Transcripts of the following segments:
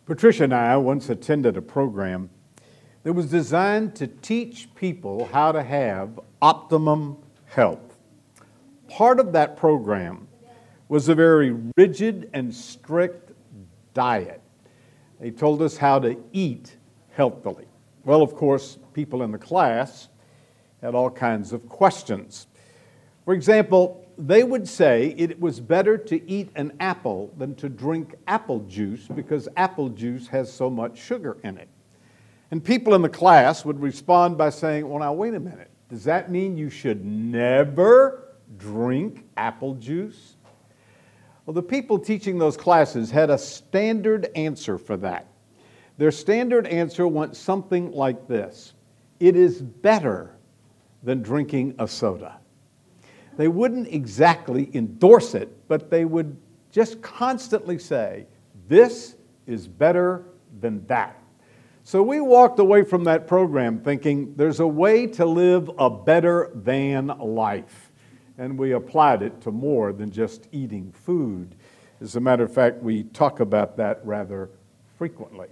Patricia and I once attended a program that was designed to teach people how to have optimum health. Part of that program was a very rigid and strict diet. They told us how to eat healthily. Well, of course, people in the class had all kinds of questions. For example, they would say it was better to eat an apple than to drink apple juice because apple juice has so much sugar in it. And people in the class would respond by saying, well, now, wait a minute. Does that mean you should never drink apple juice? Well, the people teaching those classes had a standard answer for that. Their standard answer went something like this: it is better than drinking a soda. They wouldn't exactly endorse it, but they would just constantly say, this is better than that. So we walked away from that program thinking there's a way to live a better than life. And we applied it to more than just eating food. As a matter of fact, we talk about that rather frequently.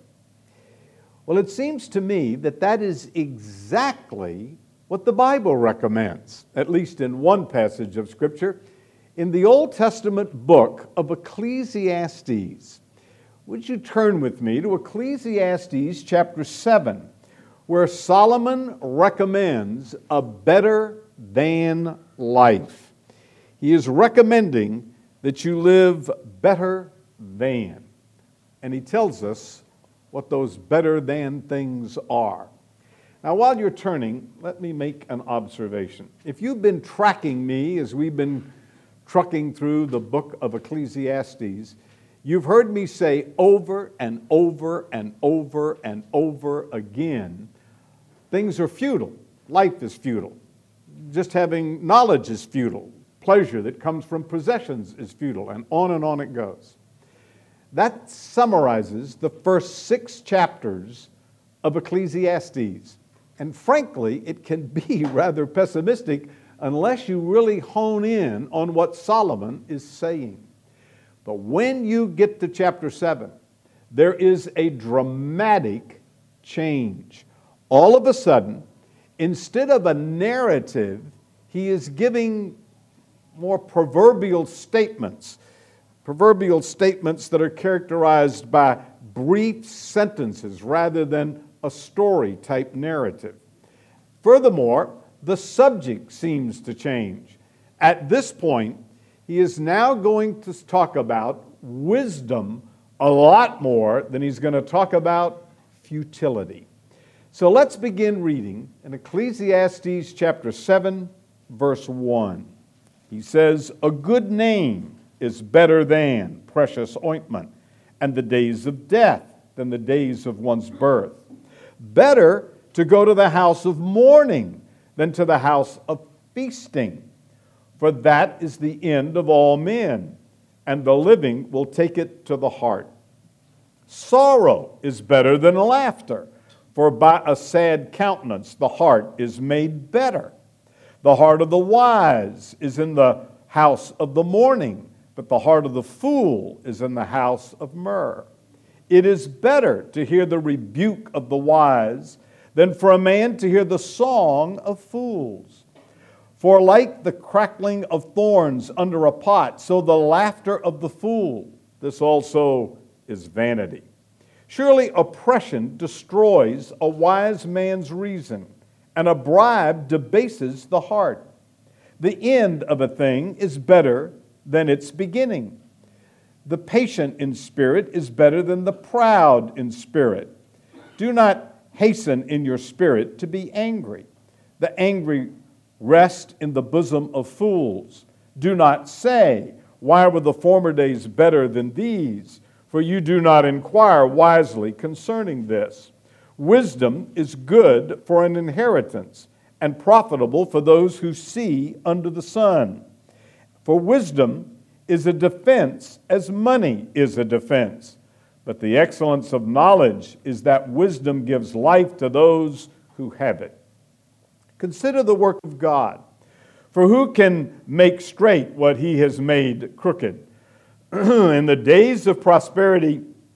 Well, it seems to me that that is exactly what the Bible recommends, at least in one passage of Scripture, in the Old Testament book of Ecclesiastes. Would you turn with me to Ecclesiastes chapter 7, where Solomon recommends a better than life. He is recommending that you live better than. And he tells us what those better than things are. Now, while you're turning, let me make an observation. If you've been tracking me as we've been trucking through the book of Ecclesiastes, you've heard me say over and over and over and over again, things are futile. Life is futile. Just having knowledge is futile. Pleasure that comes from possessions is futile, and on it goes. That summarizes the first 6 chapters of Ecclesiastes. And frankly, it can be rather pessimistic unless you really hone in on what Solomon is saying. But when you get to chapter 7, there is a dramatic change. All of a sudden, instead of a narrative, he is giving more proverbial statements that are characterized by brief sentences rather than a story-type narrative. Furthermore, the subject seems to change. At this point, he is now going to talk about wisdom a lot more than he's going to talk about futility. So let's begin reading in Ecclesiastes chapter 7, verse 1. He says, "A good name is better than precious ointment, and the days of death than the days of one's birth. Better to go to the house of mourning than to the house of feasting. For that is the end of all men, and the living will take it to the heart. Sorrow is better than laughter, for by a sad countenance the heart is made better. The heart of the wise is in the house of the mourning, but the heart of the fool is in the house of myrrh. It is better to hear the rebuke of the wise than for a man to hear the song of fools. For like the crackling of thorns under a pot, so the laughter of the fool, this also is vanity. Surely oppression destroys a wise man's reason, and a bribe debases the heart. The end of a thing is better than its beginning. The patient in spirit is better than the proud in spirit. Do not hasten in your spirit to be angry. The angry rest in the bosom of fools. Do not say, why were the former days better than these? For you do not inquire wisely concerning this. Wisdom is good for an inheritance, and profitable for those who see under the sun. For wisdom is a defense as money is a defense. But the excellence of knowledge is that wisdom gives life to those who have it. Consider the work of God. For who can make straight what he has made crooked? In the days of prosperity,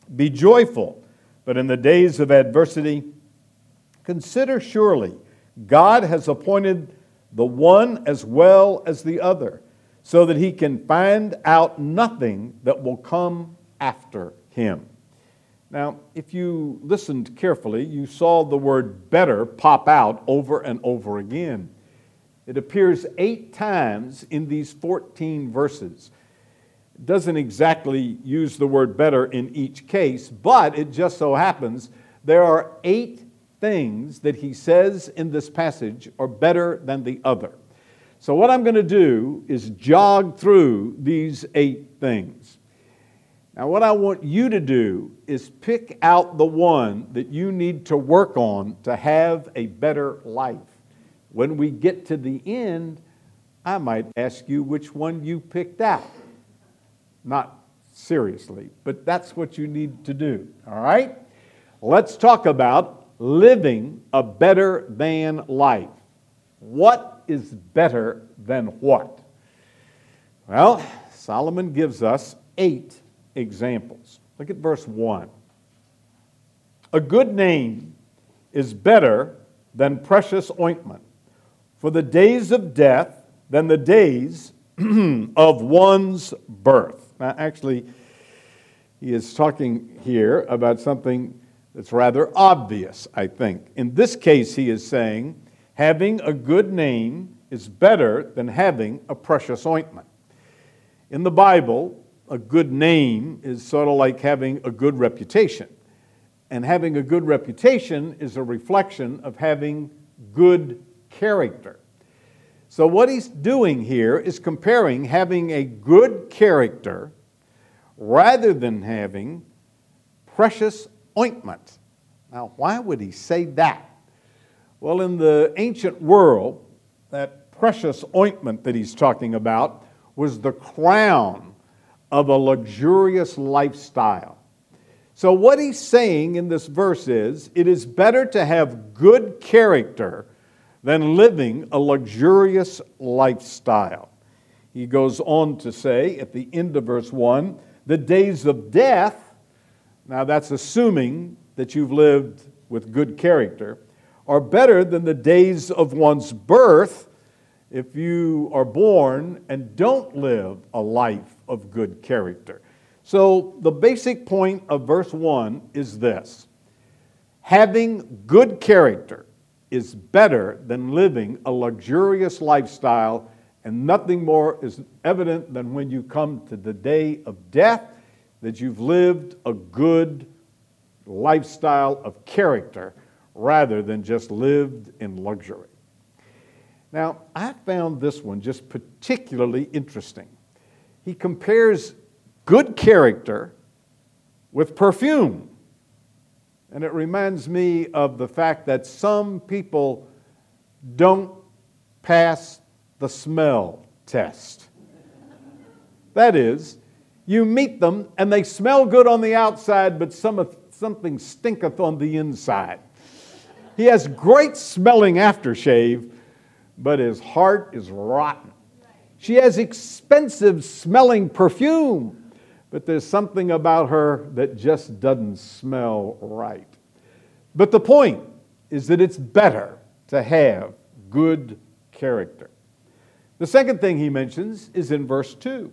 Be joyful, but in the days of adversity, consider surely God has appointed the one as well as the other, so that he can find out nothing that will come after him. Now, if you listened carefully, you saw the word better pop out over and over again. It appears 8 times in these 14 verses. It doesn't exactly use the word better in each case, but it just so happens there are 8 things that he says in this passage are better than the other. So what I'm going to do is jog through these 8 things. Now, what I want you to do is pick out the one that you need to work on to have a better life. When we get to the end, I might ask you which one you picked out. Not seriously, but that's what you need to do, all right? Let's talk about living a better than life. What is better than what? Well, Solomon gives us 8 examples. Look at verse 1. A good name is better than precious ointment, for the days of death than the days of one's birth. Now, actually, he is talking here about something that's rather obvious, I think. In this case, he is saying, having a good name is better than having a precious ointment. In the Bible, a good name is sort of like having a good reputation. And having a good reputation is a reflection of having good character. So what he's doing here is comparing having a good character rather than having precious ointment. Now, why would he say that? Well, in the ancient world, that precious ointment that he's talking about was the crown of a luxurious lifestyle. So what he's saying in this verse is, it is better to have good character than living a luxurious lifestyle. He goes on to say at the end of verse 1, the days of death, now that's assuming that you've lived with good character, are better than the days of one's birth if you are born and don't live a life of good character. So the basic point of verse 1 is this: having good character is better than living a luxurious lifestyle, and nothing more is evident than when you come to the day of death that you've lived a good lifestyle of character rather than just lived in luxury. Now, I found this one just particularly interesting. He compares good character with perfume. And it reminds me of the fact that some people don't pass the smell test. That is, you meet them and they smell good on the outside, but something stinketh on the inside. He has great smelling aftershave, but his heart is rotten. She has expensive smelling perfume, but there's something about her that just doesn't smell right. But the point is that it's better to have good character. The second thing he mentions is in verse 2.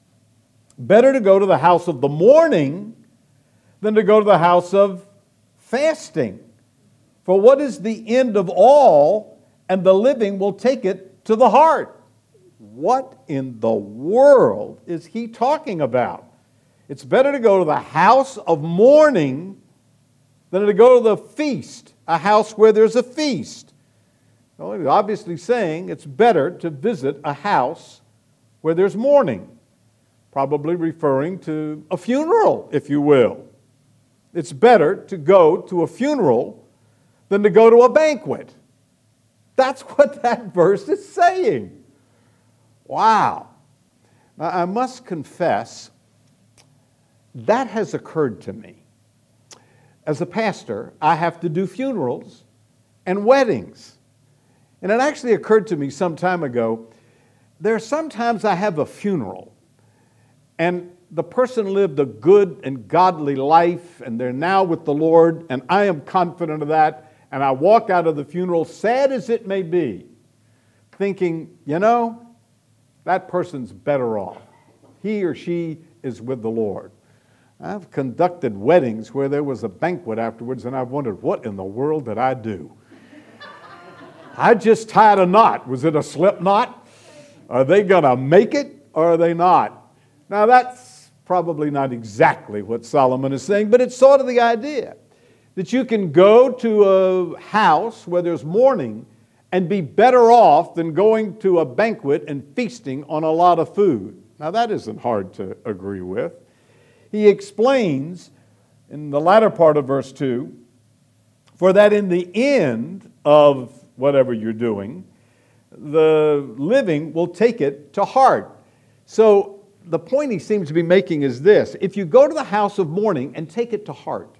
Better to go to the house of the mourning than to go to the house of fasting. For what is the end of all, and the living will take it to the heart. What in the world is he talking about? It's better to go to the house of mourning than to go to the feast, a house where there's a feast. Well, he's obviously saying it's better to visit a house where there's mourning, probably referring to a funeral, if you will. It's better to go to a funeral than to go to a banquet. That's what that verse is saying. Wow. Now, I must confess, that has occurred to me. As a pastor, I have to do funerals and weddings. And it actually occurred to me some time ago, there are sometimes I have a funeral, and the person lived a good and godly life, and they're now with the Lord, and I am confident of that, and I walk out of the funeral, sad as it may be, thinking, that person's better off. He or she is with the Lord. I've conducted weddings where there was a banquet afterwards, and I've wondered, what in the world did I do? I just tied a knot. Was it a slip knot? Are they going to make it, or are they not? Now, that's probably not exactly what Solomon is saying, but it's sort of the idea that you can go to a house where there's mourning and be better off than going to a banquet and feasting on a lot of food. Now, that isn't hard to agree with. He explains in the latter part of verse 2, for that in the end of whatever you're doing, the living will take it to heart. So the point he seems to be making is this: if you go to the house of mourning and take it to heart,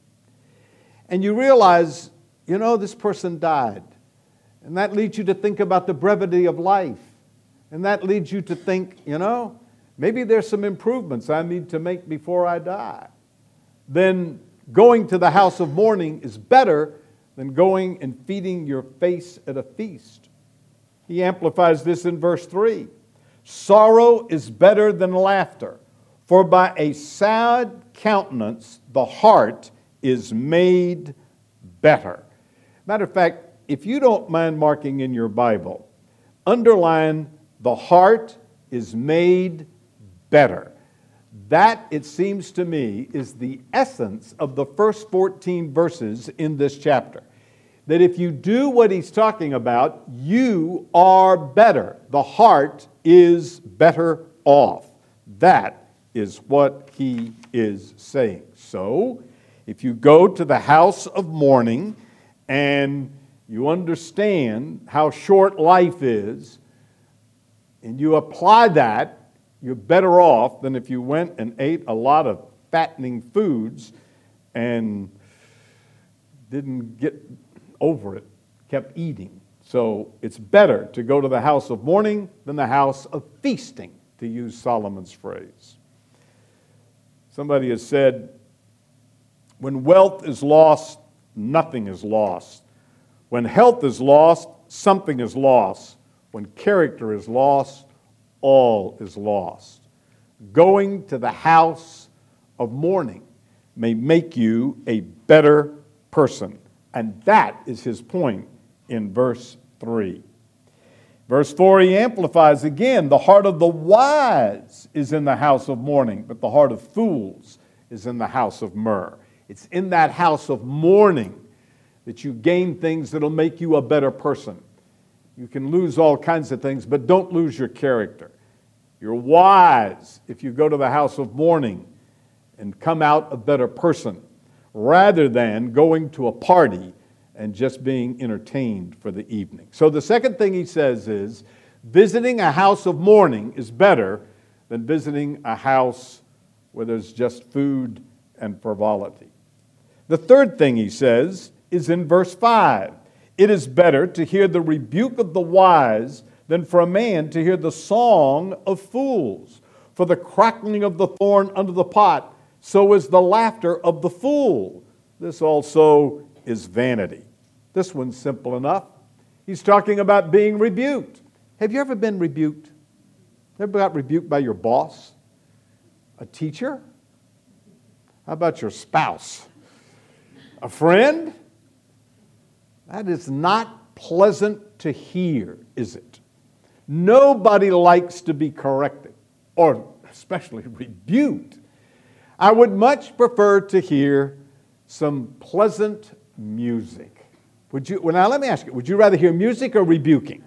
and you realize, this person died, and that leads you to think about the brevity of life, and that leads you to think, maybe there's some improvements I need to make before I die, then going to the house of mourning is better than going and feeding your face at a feast. He amplifies this in verse 3. Sorrow is better than laughter, for by a sad countenance the heart is made better. Matter of fact, if you don't mind marking in your Bible, underline the heart is made better. That, it seems to me, is the essence of the first 14 verses in this chapter. That if you do what he's talking about, you are better. The heart is better off. That is what he is saying. So, if you go to the house of mourning and you understand how short life is, and you apply that, you're better off than if you went and ate a lot of fattening foods and didn't get over it, kept eating. So it's better to go to the house of mourning than the house of feasting, to use Solomon's phrase. Somebody has said, when wealth is lost, nothing is lost. When health is lost, something is lost. When character is lost, all is lost. Going to the house of mourning may make you a better person. And that is his point in verse 3. Verse 4, he amplifies again, the heart of the wise is in the house of mourning, but the heart of fools is in the house of myrrh. It's in that house of mourning that you gain things that'll make you a better person. You can lose all kinds of things, but don't lose your character. You're wise if you go to the house of mourning and come out a better person, rather than going to a party and just being entertained for the evening. So the second thing he says is, visiting a house of mourning is better than visiting a house where there's just food and frivolity. The third thing he says is in verse 5. It is better to hear the rebuke of the wise than for a man to hear the song of fools. For the crackling of the thorn under the pot, so is the laughter of the fool. This also is vanity. This one's simple enough. He's talking about being rebuked. Have you ever been rebuked? Ever got rebuked by your boss? A teacher? How about your spouse? A friend? That is not pleasant to hear, is it? Nobody likes to be corrected, or especially rebuked. I would much prefer to hear some pleasant music. Now let me ask you, would you rather hear music or rebuking?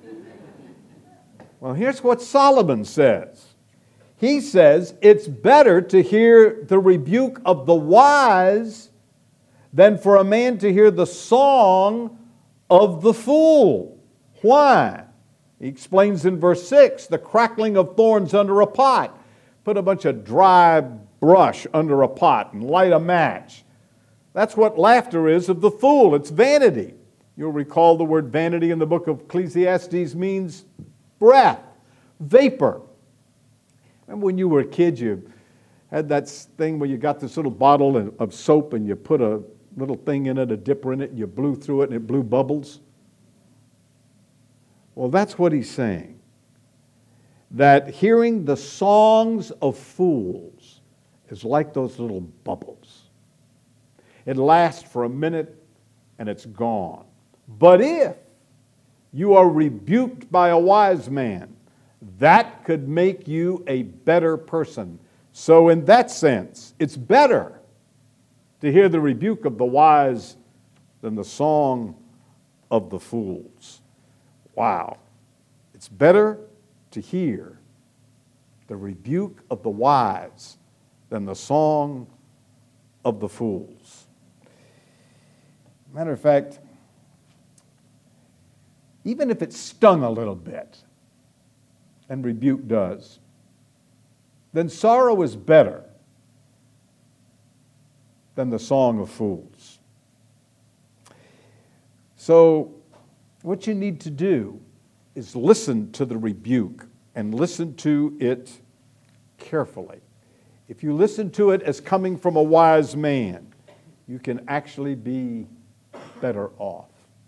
Well, here's what Solomon says. He says, it's better to hear the rebuke of the wise than for a man to hear the song of the fool. Why? He explains in verse 6, the crackling of thorns under a pot. Put a bunch of dry brush under a pot and light a match. That's what laughter is of the fool. It's vanity. You'll recall the word vanity in the book of Ecclesiastes means breath, vapor. Remember when you were a kid, you Had that thing where you got this little bottle of soap and you put a little thing in it, a dipper in it, and you blew through it and it blew bubbles? Well, that's what he's saying. That hearing the songs of fools is like those little bubbles. It lasts for a minute and it's gone. But if you are rebuked by a wise man, that could make you a better person. So in that sense, it's better to hear the rebuke of the wise than the song of the fools. Wow. It's better to hear the rebuke of the wise than the song of the fools. Matter of fact, even if it stung a little bit, and rebuke does, then sorrow is better than the song of fools. So what you need to do is listen to the rebuke and listen to it carefully. If you listen to it as coming from a wise man, you can actually be better off.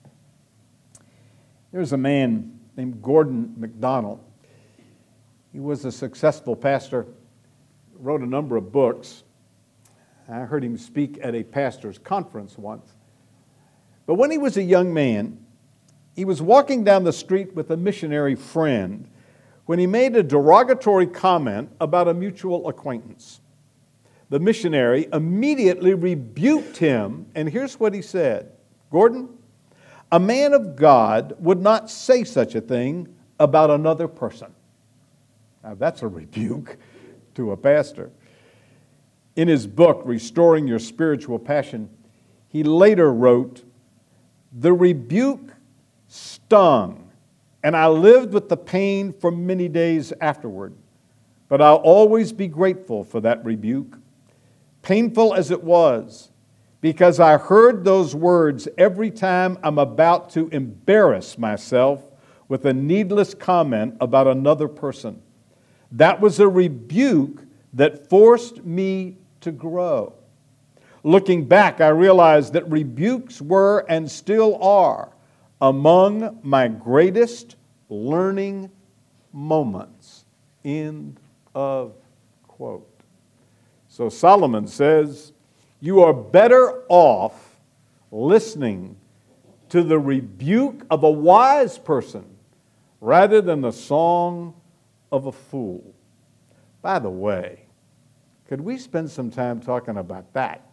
There's a man named Gordon MacDonald. He was a successful pastor, wrote a number of books. I heard him speak at a pastor's conference once. But when he was a young man, he was walking down the street with a missionary friend when he made a derogatory comment about a mutual acquaintance. The missionary immediately rebuked him, and here's what he said: "Gordon, a man of God would not say such a thing about another person." Now that's a rebuke to a pastor. In his book, Restoring Your Spiritual Passion, he later wrote, "The rebuke stung, and I lived with the pain for many days afterward. But I'll always be grateful for that rebuke, painful as it was, because I heard those words every time I'm about to embarrass myself with a needless comment about another person. That was a rebuke that forced me to grow. Looking back, I realized that rebukes were and still are among my greatest learning moments." End of quote. So Solomon says, you are better off listening to the rebuke of a wise person rather than the song of a fool. By the way, could we spend some time talking about that?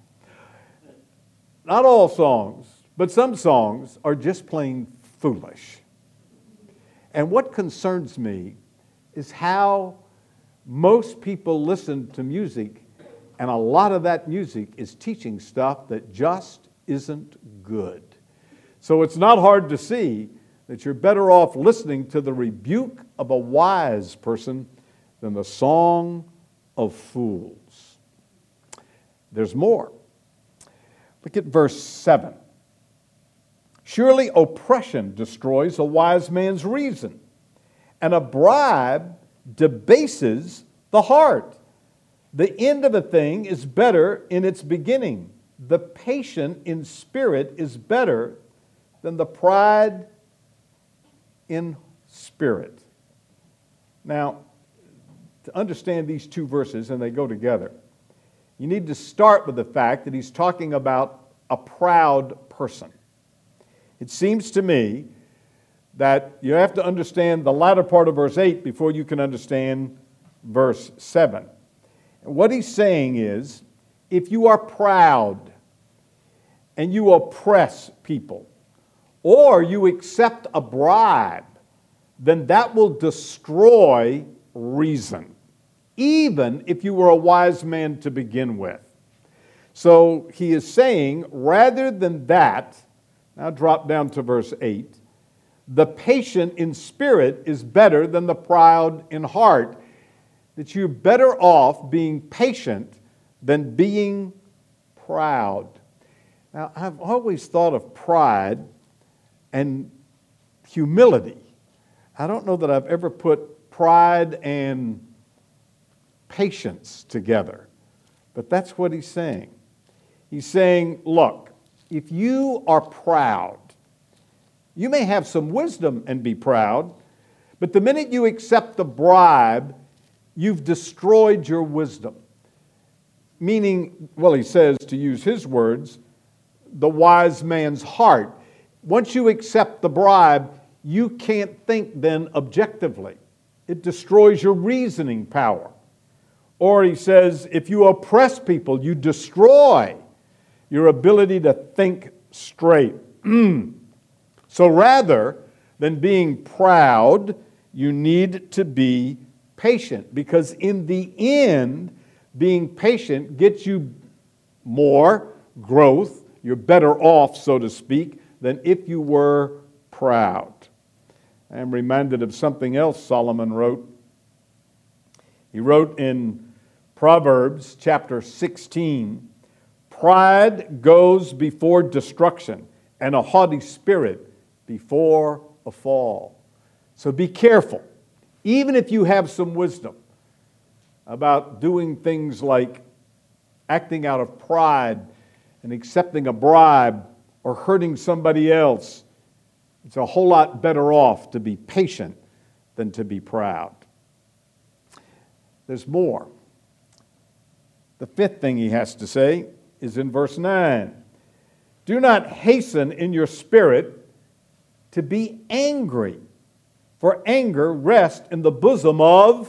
Not all songs, but some songs are just plain foolish. And what concerns me is how most people listen to music, and a lot of that music is teaching stuff that just isn't good. So it's not hard to see that you're better off listening to the rebuke of a wise person than the song of fools. There's more. Look at verse 7. Surely oppression destroys a wise man's reason, and a bribe debases the heart. The end of a thing is better in its beginning. The patient in spirit is better than the pride in spirit. Now, to understand these two verses, and they go together, you need to start with the fact that he's talking about a proud person. It seems to me that you have to understand the latter part of verse 8 before you can understand verse 7. And what he's saying is, if you are proud and you oppress people, or you accept a bribe, then that will destroy reason, even if you were a wise man to begin with. So he is saying, rather than that, now drop down to verse 8, the patient in spirit is better than the proud in heart, that you're better off being patient than being proud. Now, I've always thought of pride and humility. I don't know that I've ever put pride and patience together. But that's what he's saying. He's saying, look, if you are proud, you may have some wisdom and be proud, but the minute you accept the bribe, you've destroyed your wisdom. Meaning, well, he says, to use his words, the wise man's heart. Once you accept the bribe, you can't think then objectively. It destroys your reasoning power. Or he says, if you oppress people, you destroy your ability to think straight. So rather than being proud, you need to be patient, because in the end, being patient gets you more growth. You're better off, so to speak, than if you were proud. I am reminded of something else Solomon wrote. He wrote in Proverbs chapter 16, pride goes before destruction, and a haughty spirit before a fall. So be careful, even if you have some wisdom about doing things like acting out of pride and accepting a bribe or hurting somebody else. It's a whole lot better off to be patient than to be proud. There's more. The fifth thing he has to say is in verse 9. Do not hasten in your spirit to be angry, for anger rests in the bosom of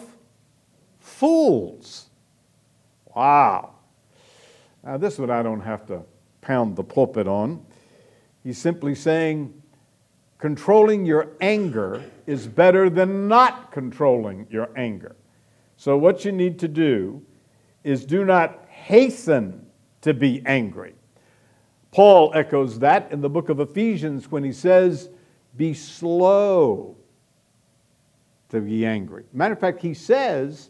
fools. Wow. Now this one I don't have to pound the pulpit on. He's simply saying controlling your anger is better than not controlling your anger. So what you need to do is do not hasten to be angry. Paul echoes that in the book of Ephesians when he says, be slow to be angry. Matter of fact, he says,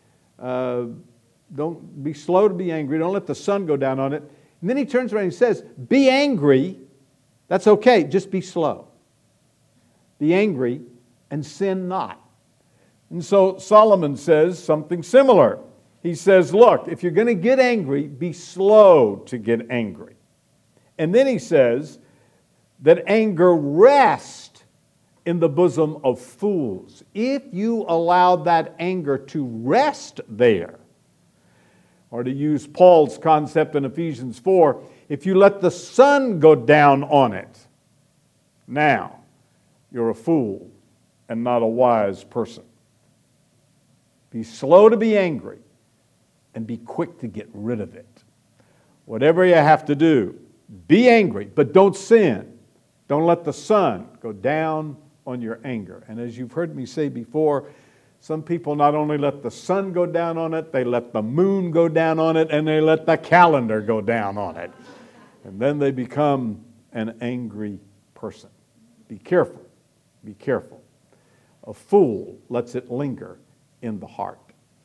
don't be slow to be angry. Don't let the sun go down on it. And then he turns around and he says, be angry. That's okay. Just be slow. Be angry and sin not. And so Solomon says something similar. He says, look, if you're going to get angry, be slow to get angry. And then he says that anger rests in the bosom of fools. If you allow that anger to rest there, or to use Paul's concept in Ephesians 4, if you let the sun go down on it, now you're a fool and not a wise person. Be slow to be angry and be quick to get rid of it. Whatever you have to do, be angry, but don't sin. Don't let the sun go down on your anger. And as you've heard me say before, some people not only let the sun go down on it, they let the moon go down on it, and they let the calendar go down on it. And then they become an angry person. Be careful. Be careful. A fool lets it linger in the heart.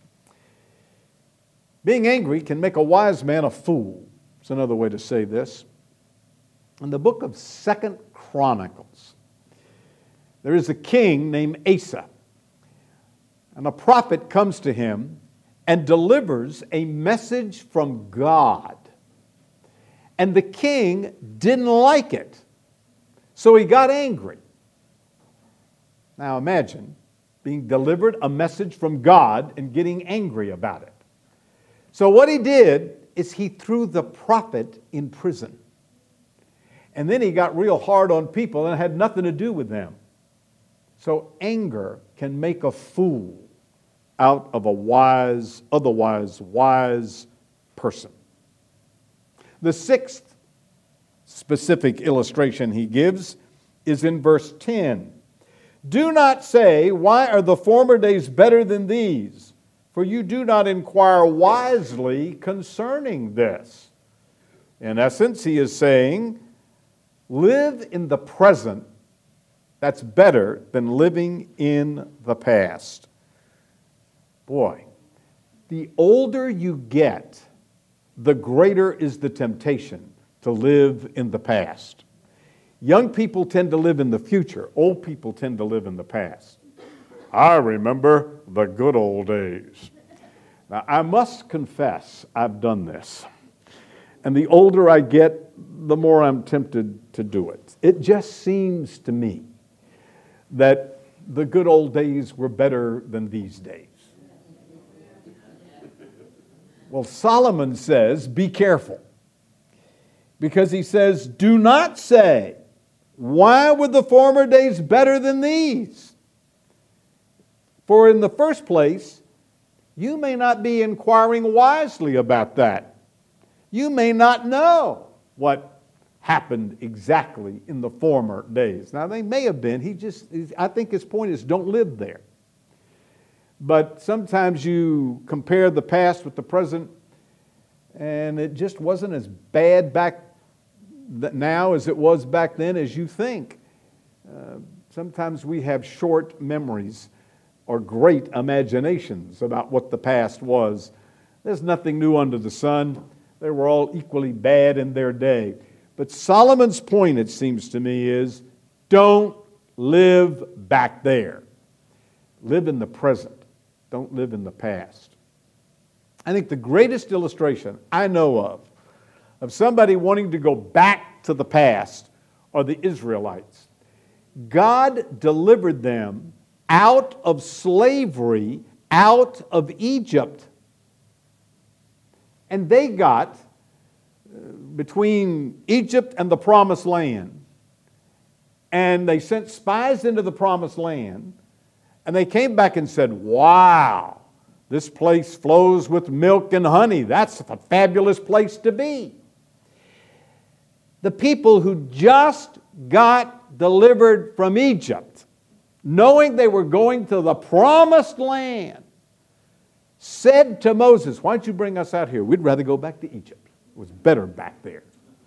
Being angry can make a wise man a fool. It's another way to say this. In the book of 2 Chronicles, there is a king named Asa. And a prophet comes to him and delivers a message from God. And the king didn't like it. So he got angry. Now imagine being delivered a message from God and getting angry about it. So what he did is he threw the prophet in prison. And then he got real hard on people and it had nothing to do with them. So anger can make a fool out of a otherwise wise person. The sixth specific illustration he gives is in verse 10. Do not say, why are the former days better than these? For you do not inquire wisely concerning this. In essence, he is saying, live in the present. That's better than living in the past. Boy, the older you get, the greater is the temptation to live in the past. Young people tend to live in the future. Old people tend to live in the past. I remember the good old days. Now, I must confess I've done this. And the older I get, the more I'm tempted to do it. It just seems to me that the good old days were better than these days. Well, Solomon says, be careful. Because he says, do not say, why were the former days better than these? For in the first place, you may not be inquiring wisely about that. You may not know what happened exactly in the former days. Now, they may have been. I think his point is don't live there. But sometimes you compare the past with the present, and it just wasn't as bad back now as it was back then as you think. Sometimes we have short memories or great imaginations about what the past was. There's nothing new under the sun. They were all equally bad in their day. But Solomon's point, it seems to me, is don't live back there. Live in the present. Don't live in the past. I think the greatest illustration I know of somebody wanting to go back to the past are the Israelites. God delivered them out of slavery, out of Egypt. And they got between Egypt and the Promised Land. And they sent spies into the Promised Land. And they came back and said, wow, this place flows with milk and honey. That's a fabulous place to be. The people who just got delivered from Egypt, knowing they were going to the Promised Land, said to Moses, why don't you bring us out here? We'd rather go back to Egypt. It was better back there.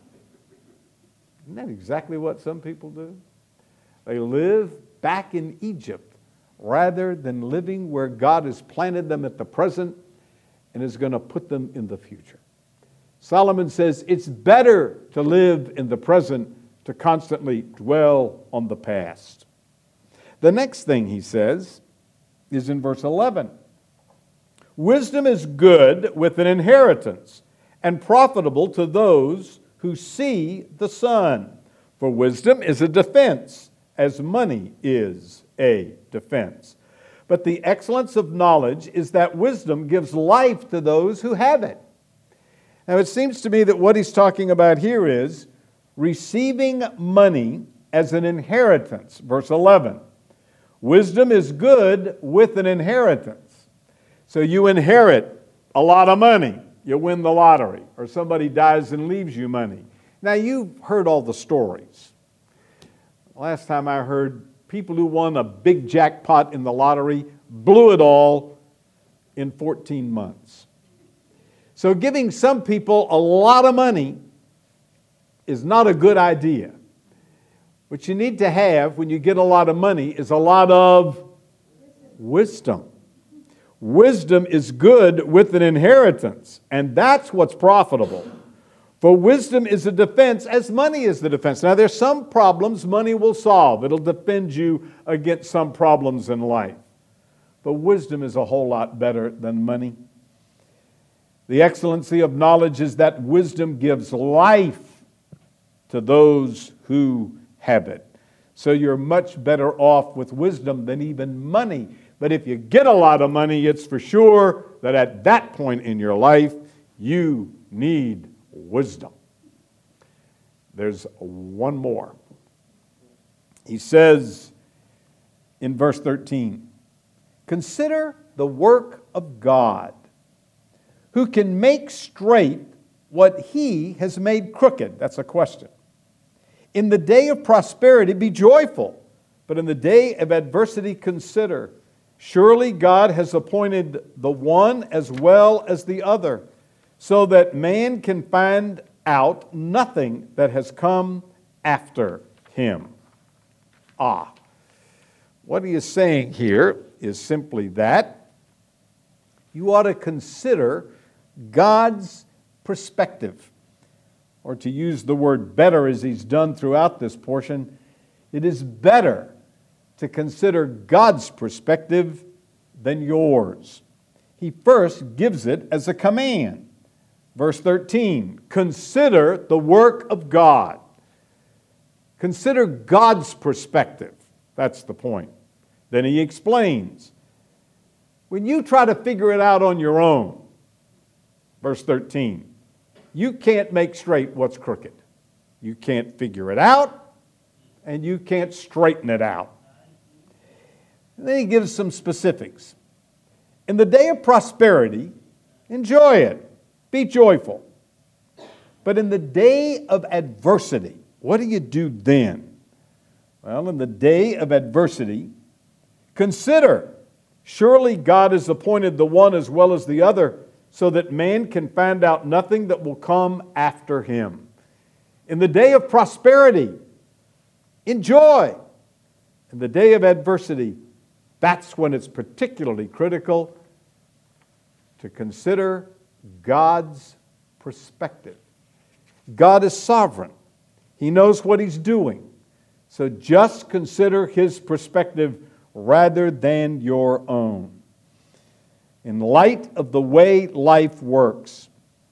Isn't that exactly what some people do? They live back in Egypt rather than living where God has planted them at the present and is going to put them in the future. Solomon says it's better to live in the present to constantly dwell on the past. The next thing he says is in verse 11. Wisdom is good with an inheritance and profitable to those who see the sun. For wisdom is a defense, as money is a defense. But the excellence of knowledge is that wisdom gives life to those who have it. Now, it seems to me that what he's talking about here is receiving money as an inheritance. Verse 11. Wisdom is good with an inheritance. So you inherit a lot of money. You win the lottery, or somebody dies and leaves you money. Now, you've heard all the stories. Last time I heard, people who won a big jackpot in the lottery blew it all in 14 months. So giving some people a lot of money is not a good idea. What you need to have when you get a lot of money is a lot of wisdom. Wisdom is good with an inheritance, and that's what's profitable. For wisdom is a defense as money is the defense. Now, there's some problems money will solve. It'll defend you against some problems in life. But wisdom is a whole lot better than money. The excellency of knowledge is that wisdom gives life to those who have it. So you're much better off with wisdom than even money. But if you get a lot of money, it's for sure that at that point in your life, you need wisdom. There's one more. He says in verse 13, consider the work of God, who can make straight what he has made crooked. That's a question. In the day of prosperity, be joyful, but in the day of adversity, consider. Surely God has appointed the one as well as the other, so that man can find out nothing that has come after him. What he is saying here is simply that you ought to consider God's perspective. Or to use the word better as he's done throughout this portion, it is better to consider God's perspective than yours. he first gives it as a command. Verse 13, consider the work of God. Consider God's perspective. That's the point. Then he explains, when you try to figure it out on your own, verse 13, you can't make straight what's crooked. You can't figure it out, and you can't straighten it out. And then he gives some specifics. In the day of prosperity, enjoy it. Be joyful. But in the day of adversity, what do you do then? Well, in the day of adversity, consider, surely God has appointed the one as well as the other, so that man can find out nothing that will come after him. In the day of prosperity, enjoy. In the day of adversity, that's when it's particularly critical to consider God's perspective. God is sovereign. He knows what He's doing. So just consider His perspective rather than your own. In light of the way life works,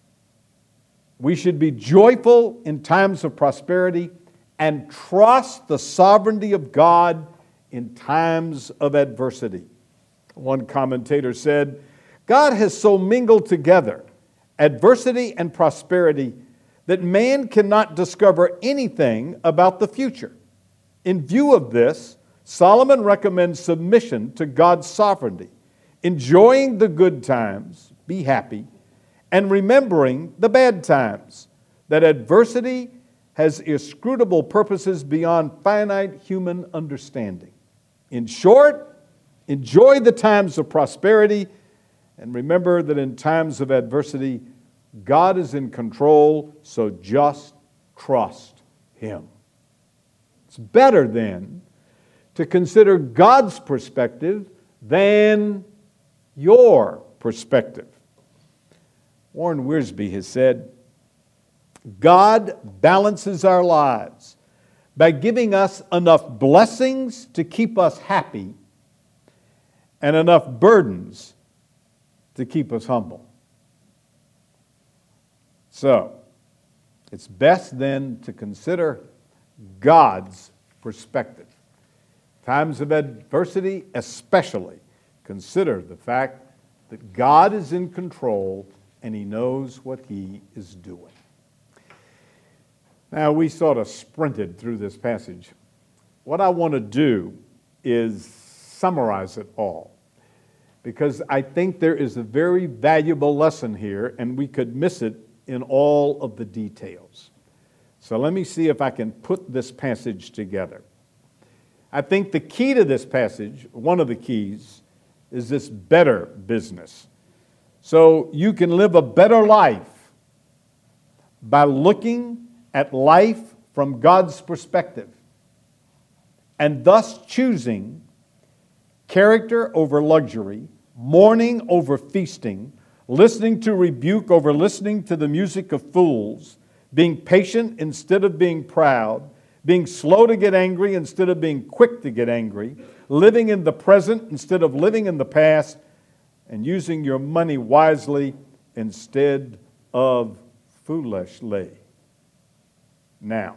we should be joyful in times of prosperity and trust the sovereignty of God in times of adversity. One commentator said, God has so mingled together adversity and prosperity that man cannot discover anything about the future. In view of this, Solomon recommends submission to God's sovereignty, enjoying the good times, be happy, and remembering the bad times, that adversity has inscrutable purposes beyond finite human understanding. In short, enjoy the times of prosperity, and remember that in times of adversity, God is in control, so just trust Him. It's better then to consider God's perspective than your perspective. Warren Wiersbe has said, God balances our lives by giving us enough blessings to keep us happy and enough burdens to keep us humble. So, it's best then to consider God's perspective. Times of adversity especially, consider the fact that God is in control and He knows what He is doing. Now, we sort of sprinted through this passage. What I want to do is summarize it all, because I think there is a very valuable lesson here, and we could miss it in all of the details. So let me see if I can put this passage together. I think the key to this passage, one of the keys, is this better business. So you can live a better life by looking at life from God's perspective and thus choosing character over luxury, mourning over feasting, listening to rebuke over listening to the music of fools, being patient instead of being proud, being slow to get angry instead of being quick to get angry, living in the present instead of living in the past, and using your money wisely instead of foolishly. Now,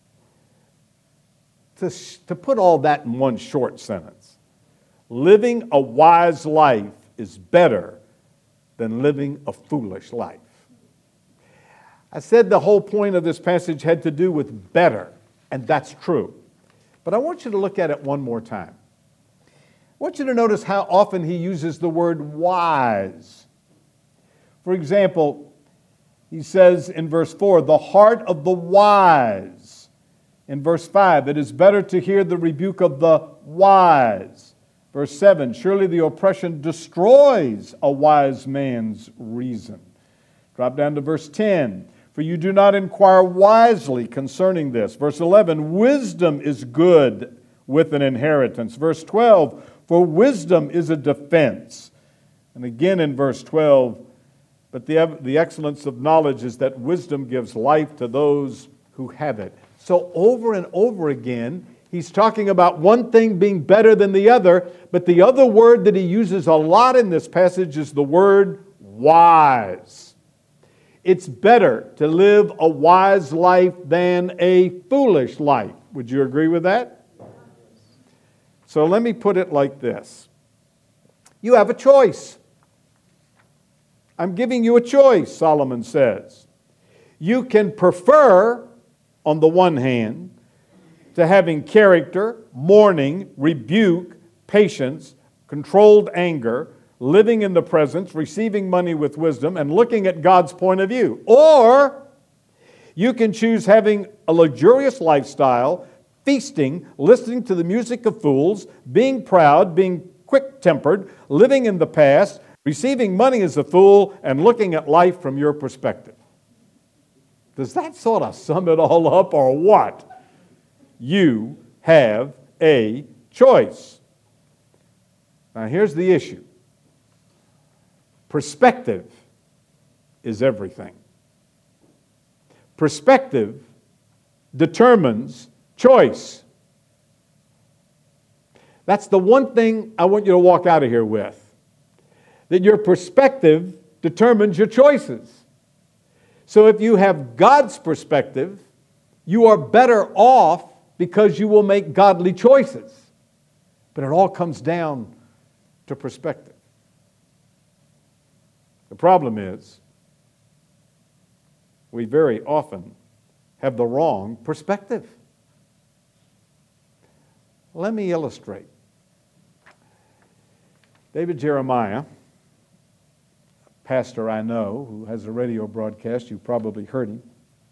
to put all that in one short sentence, living a wise life is better than living a foolish life. I said the whole point of this passage had to do with better, and that's true. But I want you to look at it one more time. I want you to notice how often he uses the word wise. For example, he says in verse 4, the heart of the wise. In verse 5, it is better to hear the rebuke of the wise. Verse 7, surely the oppression destroys a wise man's reason. Drop down to verse 10. For you do not inquire wisely concerning this. Verse 11, wisdom is good with an inheritance. Verse 12, for wisdom is a defense. And again in verse 12, but the excellence of knowledge is that wisdom gives life to those who have it. So over and over again, He's talking about one thing being better than the other, but the other word that he uses a lot in this passage is the word wise. It's better to live a wise life than a foolish life. Would you agree with that? So let me put it like this. You have a choice. I'm giving you a choice, Solomon says. You can prefer, on the one hand, to having character, mourning, rebuke, patience, controlled anger, living in the presence, receiving money with wisdom, and looking at God's point of view. Or you can choose having a luxurious lifestyle, feasting, listening to the music of fools, being proud, being quick-tempered, living in the past, receiving money as a fool, and looking at life from your perspective. Does that sort of sum it all up, or what? You have a choice. Now here's the issue. Perspective is everything. Perspective determines choice. That's the one thing I want you to walk out of here with. That your perspective determines your choices. So if you have God's perspective, you are better off because you will make godly choices. But it all comes down to perspective. The problem is, we very often have the wrong perspective. Let me illustrate. David Jeremiah, a pastor I know who has a radio broadcast, you've probably heard him,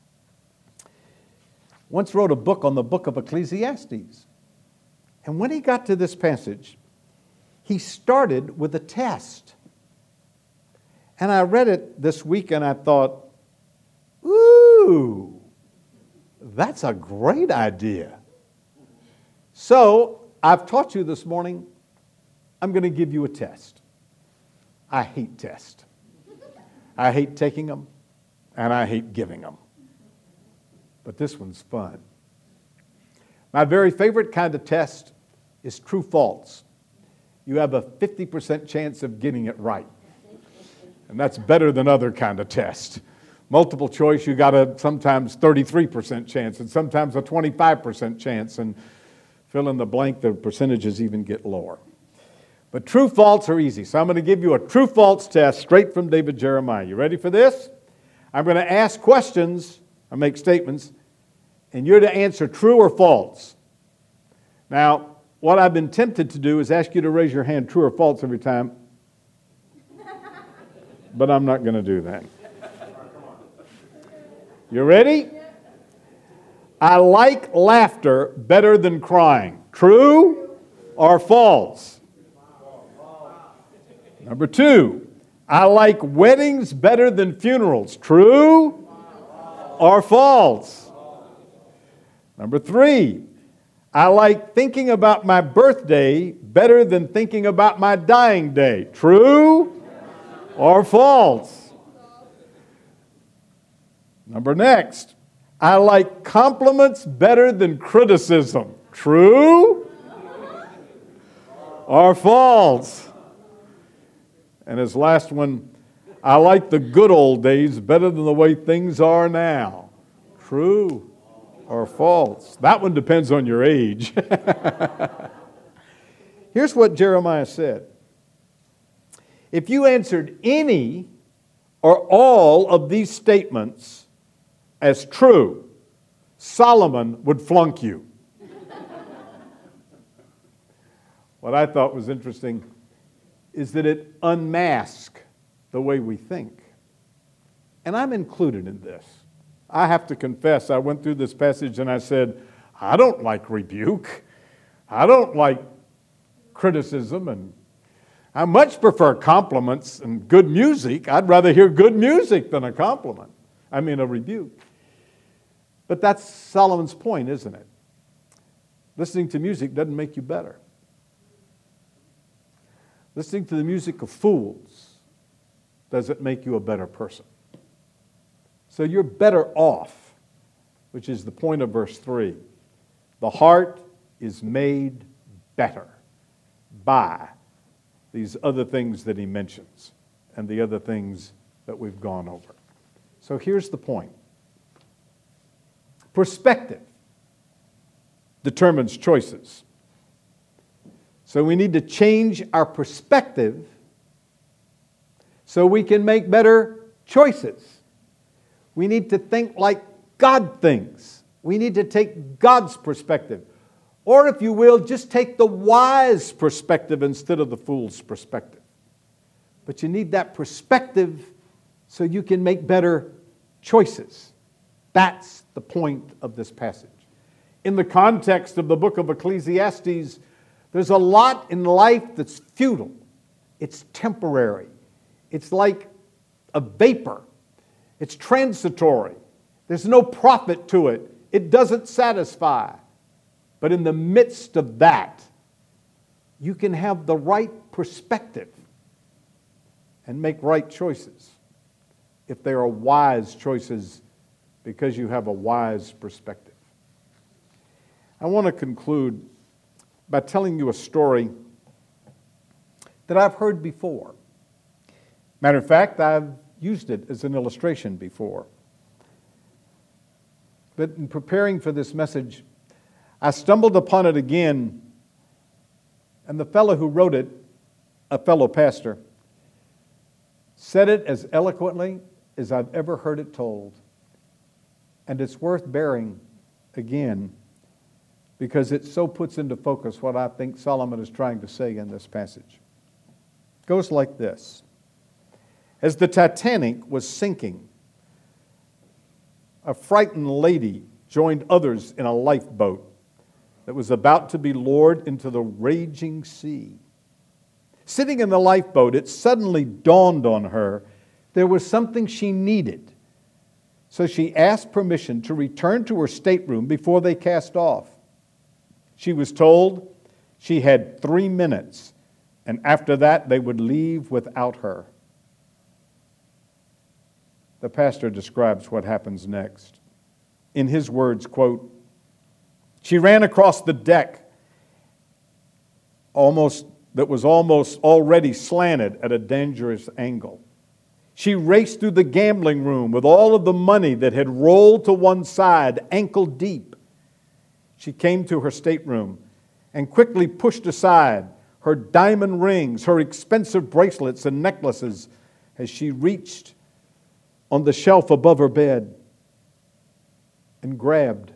once wrote a book on the book of Ecclesiastes. And when he got to this passage, he started with a test. And I read it this week and I thought, ooh, that's a great idea. So I've taught you this morning, I'm going to give you a test. I hate tests. I hate taking them, and I hate giving them. But this one's fun. My very favorite kind of test is true-false. You have a 50% chance of getting it right. And that's better than other kind of tests. Multiple choice, you got a sometimes 33% chance, and sometimes a 25% chance, and fill in the blank, the percentages even get lower. But true-false are easy. So I'm going to give you a true-false test straight from David Jeremiah. You ready for this? I'm going to ask questions, I make statements, and you're to answer true or false. Now, what I've been tempted to do is ask you to raise your hand true or false every time, but I'm not going to do that. You ready? I like laughter better than crying. True or false? Number 2, I like weddings better than funerals. True or false? Number 3, I like thinking about my birthday better than thinking about my dying day. True or false? Number next, I like compliments better than criticism. True or false? And his last one, I like the good old days better than the way things are now. True or false? That one depends on your age. Here's what Jeremiah said. If you answered any or all of these statements as true, Solomon would flunk you. What I thought was interesting is that it unmasks the way we think. And I'm included in this. I have to confess, I went through this passage and I said, I don't like rebuke. I don't like criticism, and I much prefer compliments and good music. I'd rather hear good music than a compliment. I mean, a rebuke. But that's Solomon's point, isn't it? Listening to music doesn't make you better. Listening to the music of fools doesn't make you a better person. So you're better off, which is the point of verse 3. The heart is made better by these other things that he mentions and the other things that we've gone over. So here's the point. Perspective determines choices. So we need to change our perspective so we can make better choices. We need to think like God thinks. We need to take God's perspective. Or if you will, just take the wise perspective instead of the fool's perspective. But you need that perspective so you can make better choices. That's the point of this passage. In the context of the book of Ecclesiastes, there's a lot in life that's futile. It's temporary. It's like a vapor. It's transitory. There's no profit to it. It doesn't satisfy. But in the midst of that, you can have the right perspective and make right choices if they are wise choices because you have a wise perspective. I want to conclude by telling you a story that I've heard before. Matter of fact, I've used it as an illustration before. But in preparing for this message, I stumbled upon it again, and the fellow who wrote it, a fellow pastor, said it as eloquently as I've ever heard it told. And it's worth bearing again because it so puts into focus what I think Solomon is trying to say in this passage. It goes like this. As the Titanic was sinking, a frightened lady joined others in a lifeboat that was about to be lowered into the raging sea. Sitting in the lifeboat, it suddenly dawned on her there was something she needed. So she asked permission to return to her stateroom before they cast off. She was told she had 3 minutes, and after that they would leave without her. The pastor describes what happens next. In his words, quote, she ran across the deck that was almost already slanted at a dangerous angle. She raced through the gambling room with all of the money that had rolled to one side, ankle deep. She came to her stateroom and quickly pushed aside her diamond rings, her expensive bracelets and necklaces as she reached on the shelf above her bed and grabbed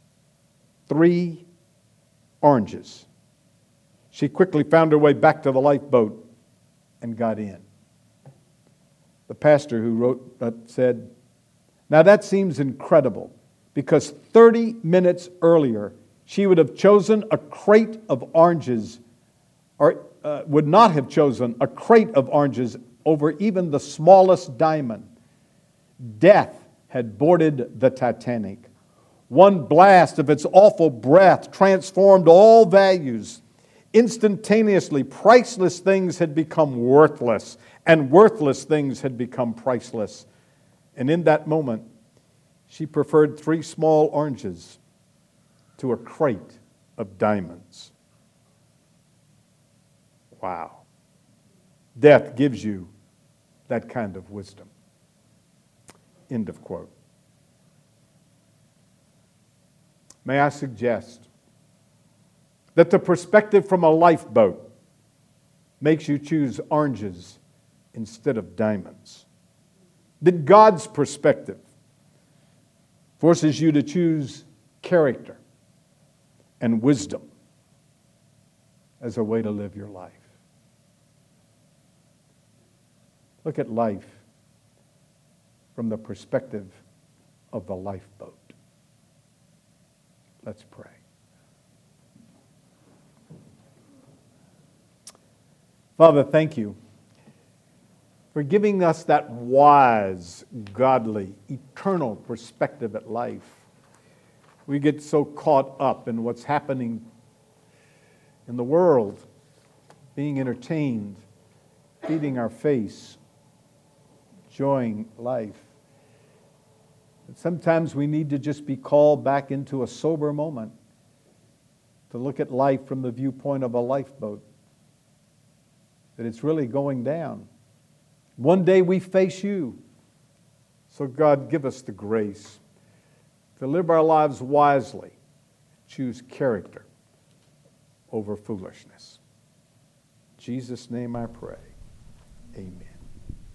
3 oranges. She quickly found her way back to the lifeboat and got in. The pastor who wrote that said, now that seems incredible because 30 minutes earlier she would have chosen a crate of oranges or would not have chosen a crate of oranges over even the smallest diamond. Death had boarded the Titanic. One blast of its awful breath transformed all values. Instantaneously, priceless things had become worthless, and worthless things had become priceless. And in that moment, she preferred 3 small oranges to a crate of diamonds. Wow. Death gives you that kind of wisdom. End of quote. May I suggest that the perspective from a lifeboat makes you choose oranges instead of diamonds. That God's perspective forces you to choose character and wisdom as a way to live your life. Look at life from the perspective of the lifeboat. Let's pray. Father, thank you for giving us that wise, godly, eternal perspective at life. We get so caught up in what's happening in the world, being entertained, feeding our face, enjoying life. And sometimes we need to just be called back into a sober moment to look at life from the viewpoint of a lifeboat, that it's really going down. One day we face you. So God, give us the grace to live our lives wisely, choose character over foolishness. In Jesus' name I pray. Amen.